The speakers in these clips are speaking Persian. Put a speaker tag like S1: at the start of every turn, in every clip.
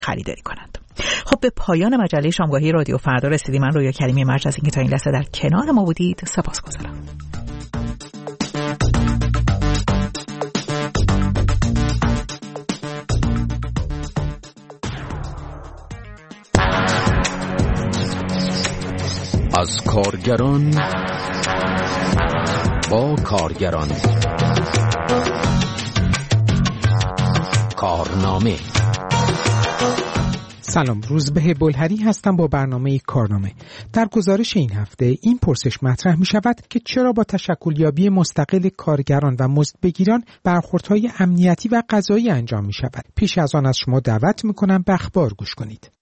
S1: خریداری کنند. خب به پایان مجله شامگاهی رادیو فردا رسیدیم. من رویا کریمی مرج از اینکه تا این لحظه در کنار ما بودید سپاسگزارم.
S2: از کارگران با کارگران، کارنامه.
S3: سلام، روزبه بلهری هستم با برنامه کارنامه. در گزارش این هفته این پرسش مطرح می شود که چرا با تشکلیابی مستقل کارگران و مزدبگیران برخوردهای امنیتی و قضایی انجام می شود. پیش از آن از شما دعوت می کنم به اخبار گوش کنید.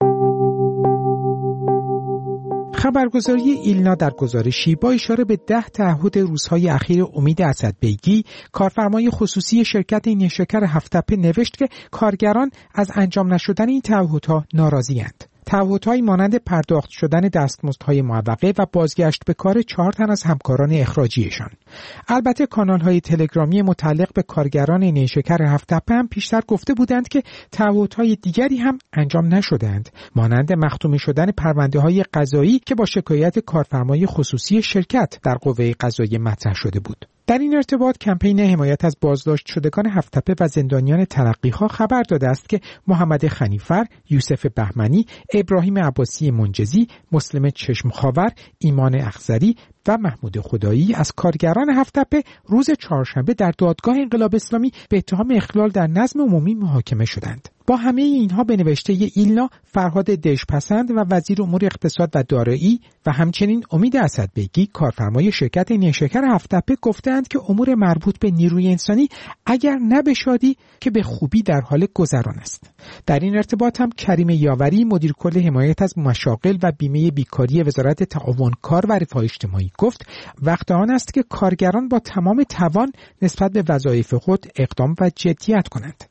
S3: خبرگزاری ایلنا در گزارشی با اشاره به 10 تعهد روزهای اخیر امید اسدبیگی، کارفرمای خصوصی شرکت نیشکر هفت‌تپه نوشت که کارگران از انجام نشدن این تعهدها ناراضی‌اند. تعهدهایی مانند پرداخت شدن دستمزدهای معوقه و بازگشت به کار 4 تن از همکاران اخراجیشان. البته کانال‌های تلگرامی متعلق به کارگران نیشکر هفت‌تپه هم پیشتر گفته بودند که تعهدهای دیگری هم انجام نشدند، مانند مختوم شدن پرونده‌های قضایی که با شکایت کارفرمای خصوصی شرکت در قوه قضاییه مطرح شده بود. در این ارتباط کمپین حمایت از بازداشت شدگان هفت‌تپه و زندانیان ترقی‌ها خبر داده است که محمد خنیفر، یوسف بهمنی، ابراهیم عباسی منجزی، مسلم چشمخاور، ایمان اخضری و محمود خدایی از کارگران هفت‌تپه روز چهارشنبه در دادگاه انقلاب اسلامی به اتهام اخلال در نظم عمومی محاکمه شدند. با همه اینها به نوشته ایلنا، فرهاد دژپسند و وزیر امور اقتصاد و دارایی و همچنین امید اسدبیگی، کارفرمای شرکت نیشکر هفت‌تپه، گفتند که امور مربوط به نیروی انسانی اگر نه به شادی که به خوبی در حال گذران است. در این ارتباط هم کریم یاوری، مدیر کل حمایت از مشاغل و بیمه بیکاری وزارت تعاون کار و رفاه اجتماعی گفت وقت آن است که کارگران با تمام توان نسبت به وظایف خود اقدام و جدیت کنند.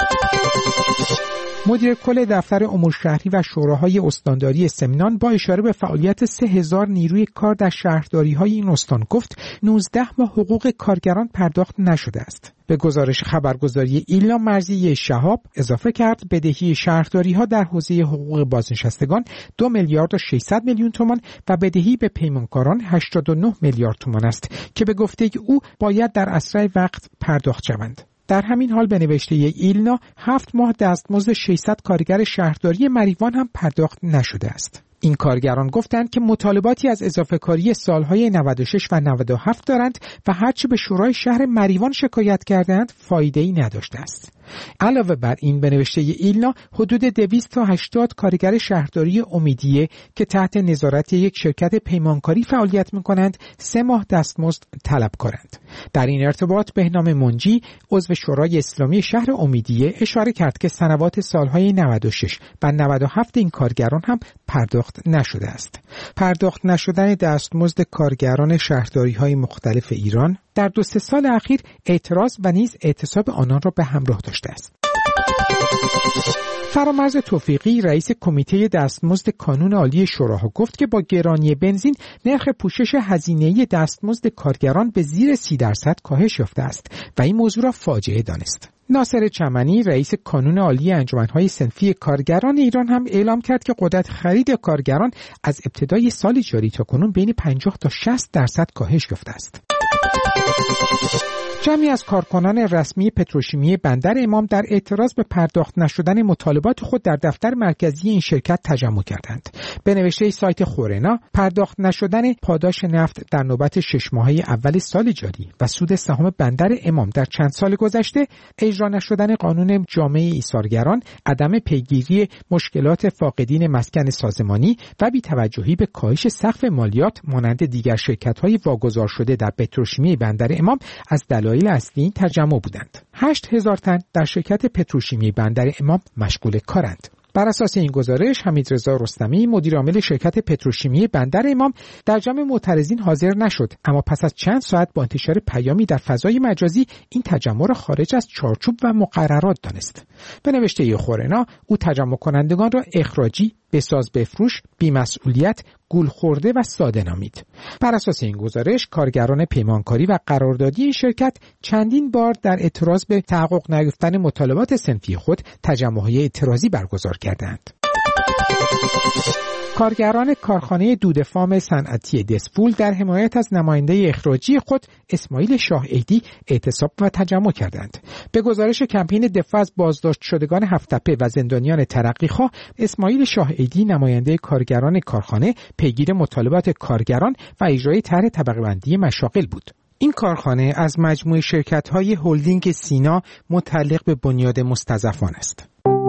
S3: مدیر کل دفتر امور شهری و شوراهای استانداری سمنان با اشاره به فعالیت 3000 نیروی کار در شهرداری‌های این استان گفت 19 ماه حقوق کارگران پرداخت نشده است. به گزارش خبرگزاری ایلنا، مرضیه شهاب اضافه کرد بدهی شهرداری‌ها در حوزه حقوق بازنشستگان 2 میلیارد و 600 میلیون تومان و بدهی به پیمانکاران 89 میلیارد تومان است که به گفته او باید در اسرع وقت پرداخت شوند. در همین حال به نوشته ایلنا 7 ماه دستمزد 600 کارگر شهرداری مریوان هم پرداخت نشده است. این کارگران گفتند که مطالباتی از اضافه کاری سالهای 96 و 97 دارند و هرچه به شورای شهر مریوان شکایت کردند فایده‌ای نداشته است. علاوه بر این به نوشته ایلنا حدود 200 تا 80 کارگر شهرداری امیدیه که تحت نظارت یک شرکت پیمانکاری فعالیت می‌کنند 3 ماه دستمزد طلب کنند. در این ارتباط بهنام منجی، عضو شورای اسلامی شهر امیدیه، اشاره کرد که سنوات سالهای 96 و 97 این کارگران هم پرداخت نشده است. پرداخت نشدن دستمزد کارگران شهرداری‌های مختلف ایران در 2-3 سال اخیر اعتراض و نیز اعتصاب آنان را به همراه داشته است. فرامرز توفیقی، رئیس کمیته دستمزد کانون عالی شوراها، گفت که با گرانی بنزین نرخ پوشش هزینه‌ای دستمزد کارگران به زیر 30% کاهش یافته است و این موضوع را فاجعه دانست. ناصر چمنی، رئیس کانون عالی انجمن‌های صنفی کارگران ایران، هم اعلام کرد که قدرت خرید کارگران از ابتدای سال جاری تا کنون بین 50 تا 60% کاهش یافته است. جمعی از کارکنان رسمی پتروشیمی بندر امام در اعتراض به پرداخت نشدن مطالبات خود در دفتر مرکزی این شرکت تجمع کردند. به نوشته سایت خورنا، پرداخت نشدن پاداش نفت در نوبت 6 ماهه اول سال جاری و سود سهام بندر امام در چند سال گذشته، اجرا نشدن قانون جامعه ایثارگران، عدم پیگیری مشکلات فاقدین مسکن سازمانی و بی‌توجهی به کاهش سقف مالیات مانند دیگر شرکت‌های واگذار شده در پتروشیمی بندر امام از دلایل اصلی این تجمع بودند. 8000 تن در شرکت پتروشیمی بندر امام مشغول کارند. بر اساس این گزارش حمیدرضا رستمی، مدیر عامل شرکت پتروشیمی بندر امام، در جمع معترضین حاضر نشد، اما پس از چند ساعت با انتشار پیامی در فضای مجازی این تجمع را خارج از چارچوب و مقررات دانست. به نوشته خورنا، او تجمع کنندگان را اخراجی بساز بفروش، بی‌مسئولیت، گول خورده و ساده نامید. بر اساس این گزارش کارگران پیمانکاری و قراردادی این شرکت چندین بار در اعتراض به تحقق نیافتن مطالبات صنفی خود تجمع‌های اعتراضی برگزار کردند. کارگران کارخانه دوده‌فام صنعتی دسفول در حمایت از نماینده اخراجی خود اسماعیل شاه عیدی اعتصاب و تجمع کردند. به گزارش کمپین دفاع از بازداشت شدگان هفت‌تپه و زندانیان ترقی‌خواه، اسماعیل شاه عیدی نماینده کارگران کارخانه پیگیر مطالبات کارگران و اجرای طرح طبقه‌بندی مشاغل بود. این کارخانه از مجموعه شرکت‌های هلدینگ سینا متعلق به بنیاد مستضعفان است.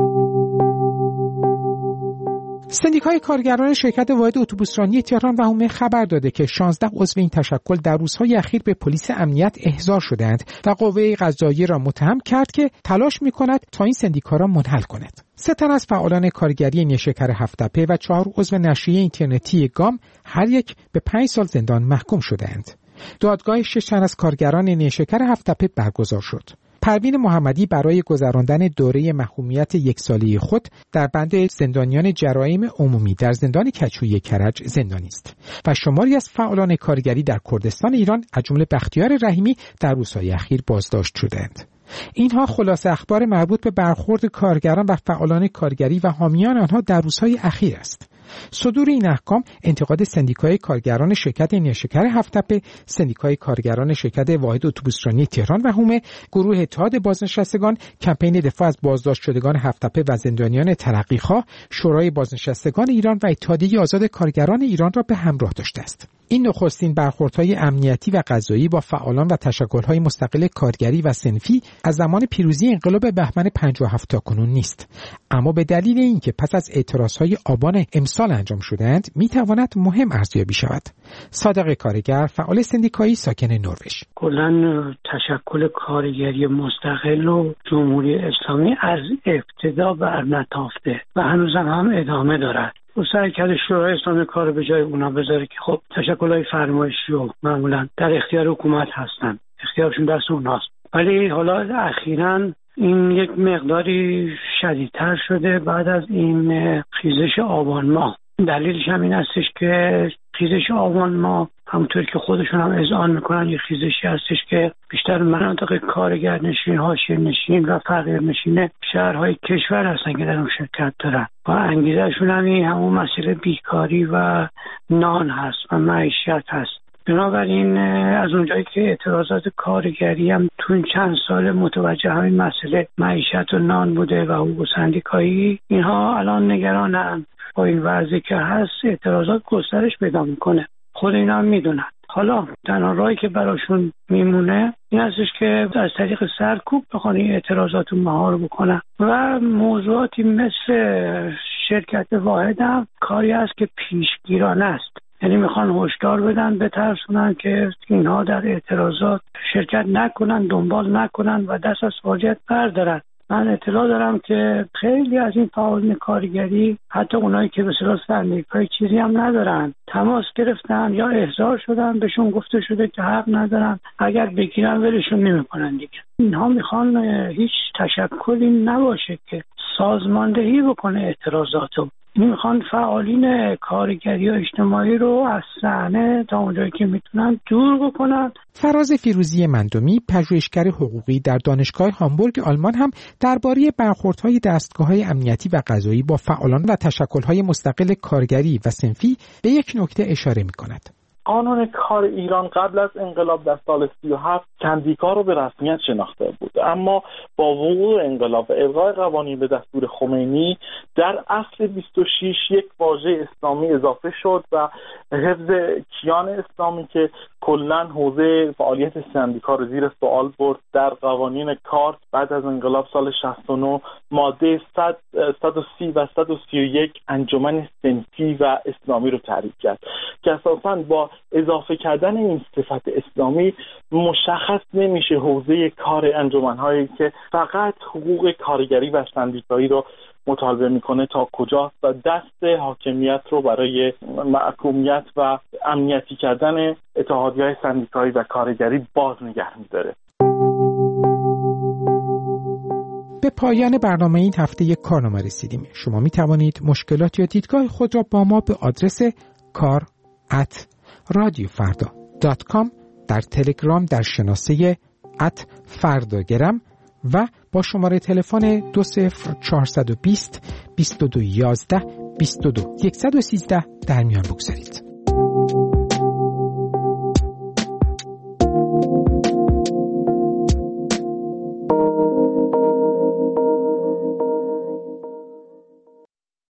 S3: سندیکای کارگران شرکت واحد اتوبوسرانی تهران و حومه خبر داده که 16 عضو این تشکل در روزهای اخیر به پلیس امنیت احضار شدند و قوه قضاییه را متهم کرد که تلاش می‌کند تا این سندیکا را منحل کند. 3 تن از فعالان کارگری نیشکر هفت‌تپه و 4 عضو نشریه اینترنتی گام هر یک به 5 سال زندان محکوم شدند. دادگاه 6 تن از کارگران نیشکر هفت‌تپه برگزار شد. پروین محمدی برای گذراندن دوره محکومیت 1 ساله خود در بند زندانیان جرایم عمومی در زندان کجوی کرج زندانی است و شماری از فعالان کارگری در کردستان ایران از جمله بختیار رحیمی در روزهای اخیر بازداشت شدند. اینها خلاصه اخبار مربوط به برخورد کارگران و فعالان کارگری و حامیان آنها در روزهای اخیر است. صدور این احکام انتقاد سندیکای کارگران شرکت نیشکر هفت‌تپه، سندیکای کارگران شرکت واحد اتوبوسرانی تهران و حومه، گروه اتحاد بازنشستگان، کمپین دفاع از بازداشت شدگان هفت‌تپه و زندانیان ترقی‌خواه، شورای بازنشستگان ایران و اتحادیه آزاد کارگران ایران را به همراه داشته است. این نخستین برخوردهای امنیتی و قضایی با فعالان و تشکل‌های مستقل کارگری و صنفی از زمان پیروزی انقلاب بهمن 57 تا کنون نیست، اما به دلیل اینکه پس از اعتراضهای آبان امسال انجام شدند میتواند مهم ارزیابی شود. صادق کارگر، فعال سندیکایی ساکن نروژ:
S4: کلاً تشکل کارگری مستقل و جمهوری اسلامی از ابتدا برنتافته و هنوز هم ادامه دارد. و سعی کرده شورای اسلامی کار به جای اونا بذاره که خب تشکل‌های فرمایشی و معمولاً در اختیار حکومت هستن، اختیارشون دست اوناست. ولی حالا اخیراً این یک مقداری شدیدتر شده بعد از این خیزش آبان ماه. دلیلش هم این هستش که خیزش آبان ماه همونطور که خودشون هم اذعان میکنن یه خیزشی هستش که بیشتر مناطق کارگرنشین، حاشیه‌نشین و فقیرنشین شهرهای کشور هستن که در اون شرکت دارن و انگیزه‌شون همون مسئله بیکاری و نان هست و معیشت هست. بنابراین از اونجایی که اعتراضات کارگری هم تو این چند سال متوجه همین مسئله معیشت و نان بوده و حقوق سندیکایی، اینها الان نگرانن با این وضعی که هست اعتراضات گسترش پیدا میکنه. خود اینا هم میدونن. حالا تنها راهی که براشون میمونه این هستش که از طریق سرکوب بخوان این اعتراضات رو مهار بکنن و موضوعاتی مثل شرکت واحد هم کاری هست که پیشگیرانه است. یعنی میخوان هشدار بدن، بترسونن که اینها در اعتراضات شرکت نکنن، دنبال نکنن و دست از فعالیت بردارن. من اطلاع دارم که خیلی از این فعالان کارگری، حتی اونایی که به اصطلاح سندیکای چیزی هم ندارن، تماس گرفتن یا احضار شدن، بهشون گفته شده که حق ندارن، اگر بگیرن ولشون نمیکنن دیگه. اینها میخوان هیچ تشکلی نباشه که سازماندهی بکنه اعتراضاتو. میخوان فعالین کارگری و اجتماعی رو از صحنه تا اونجایی که میتونن دور بکنن.
S3: فراز فیروزی مندومی، پژوهشگر حقوقی در دانشگاه هامبورگ آلمان، هم درباره برخوردهای دستگاه‌های امنیتی و قضایی با فعالان و تشکل‌های مستقل کارگری و صنفی به یک نکته اشاره می‌کند.
S5: قانون کار ایران قبل از انقلاب در سال 37 سندیکا رو به رسمیت شناخته بود، اما با وقوع انقلاب و الغای قوانین به دستور خمینی در اصل 26 یک واژه اسلامی اضافه شد و حفظ کیان اسلامی که کلاً حوزه فعالیت سندیکا رو زیر سوال برد در قوانین کار بعد از انقلاب سال 69 ماده 130 و 131 انجمن صنفی و اسلامی رو تعریف کرد که اساساً با اضافه کردن این صفت اسلامی مشخص نمیشه حوزه کار انجمن‌هایی که فقط حقوق کارگری و سندیکایی رو مطالبه میکنه تا کجاست و دست حاکمیت رو برای محکومیت و امنیتی کردن اتحادیه‌های سندیکایی و کارگری باز نگه می‌داره.
S3: به پایان برنامه این هفته یک کارنامه رسیدیم. شما می توانید مشکلات یا دیدگاه خود را با ما به آدرس kar@radiofarda.com در تلگرام در شناسه @فرداگرم و با شماره تلفن 20420 2211 22 113 در میان بگذارید.